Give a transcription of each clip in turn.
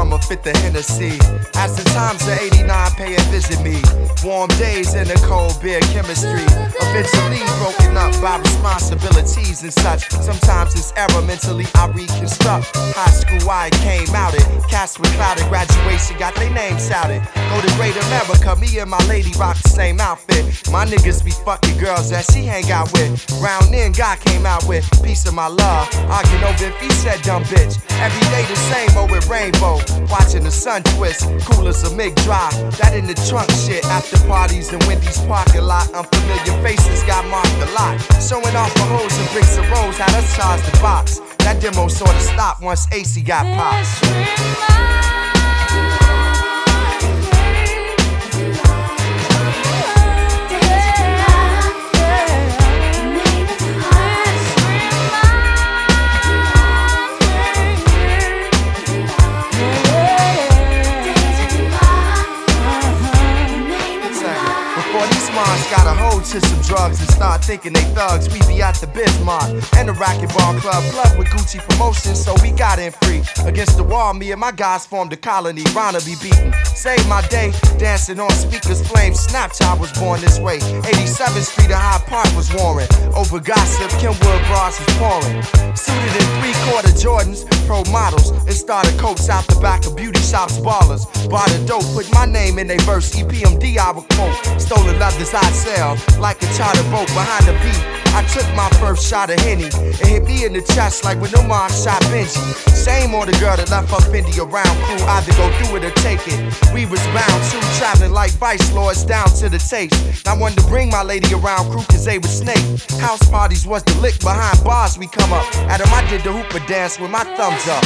summer fit the Hennessy. As the times of 89 pay and visit me. Warm days in the cold beer chemistry. Eventually broken up by responsibilities and such. Sometimes it's error mentally I reconstruct. High school I came out it. Cats with clouded graduation got their names shouted. Go to Great America, me and my lady rock the same outfit. My niggas be fucking girls that she hang out with. Round in, God came out with piece of my love. Arguing over if he said dumb bitch. Every day the same old with rainbow. Watching the sun twist, cool as a MiG drive. That in the trunk shit. After parties in Wendy's parking lot. Unfamiliar faces got marked a lot. Showing off the hoes and bricks of rose. Had us charge the box. That demo sorta stopped once AC got popped. Got a hold to some drugs and start thinking they thugs. We be at the Bismarck and the Racquetball Club with Gucci promotions, so we got in free. Against the wall, me and my guys formed a colony. Rana be beaten, saved my day, dancing on speakers, flames. Snapchat was born this way. 87th Street and Hyde Park was warring. Over gossip, Kenwood bras was pouring. Suited in 3/4 Jordans, pro models, and started coats out the back of beauty shops, ballers. Bought a dope, put my name in they verse. EPMD I would quote. Stolen leathers I'd sell like a charter boat behind the beat. I took my first shot of Henny. It hit me in the chest like when Omar shot Benji. Shame on the girl that left her Fendi around crew. Either go through it or take it. We was bound to traveling like vice lords down to the taste. I wanted to bring my lady around crew cause they was snake. House parties was the lick behind bars we come up. At 'em I did the hooper dance with my thumbs up.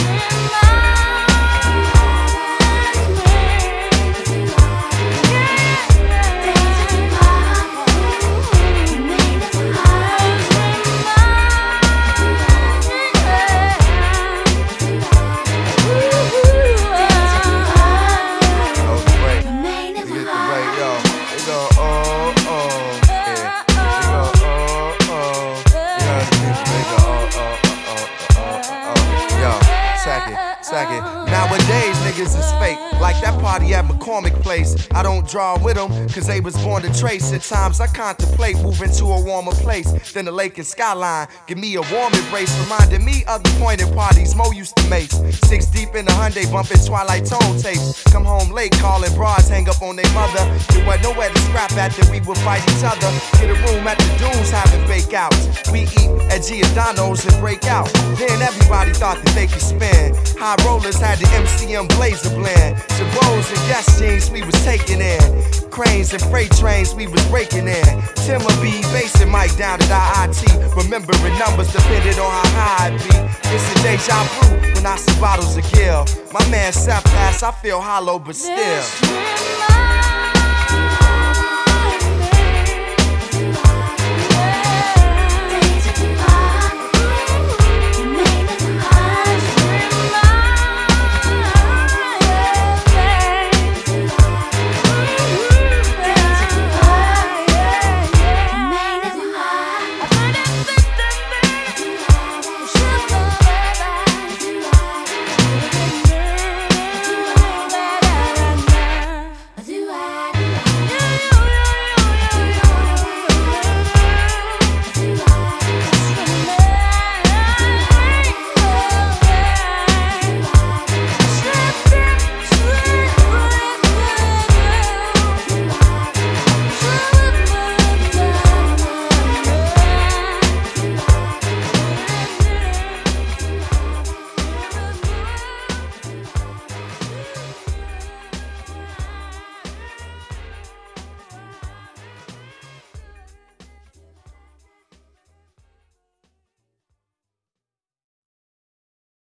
Nowadays, niggas is fake. Like that party at McCormick Place. I don't draw with them, cause they was born to trace. At times I contemplate moving to a warmer place than the lake and skyline. Give me a warm embrace, reminding me of the pointed parties Mo used to make. 6 deep in the Hyundai, bumping Twilight tone tapes. Come home late, calling bras, hang up on their mother. There wasn't nowhere to scrap at, then we would fight each other. Get a room at the dunes, having fake outs. We eat at Giordano's and break out. Then everybody thought that they could spin. High rollers had the MCM Blazer blend. Jabos and Guess jeans we was taking in. Cranes and freight trains we was breaking in. Timber B, bass and mic down at IIT. Remembering numbers depended on how high it be. It's a deja vu when I see bottles of Gill. My man Seth Pass, I feel hollow but still.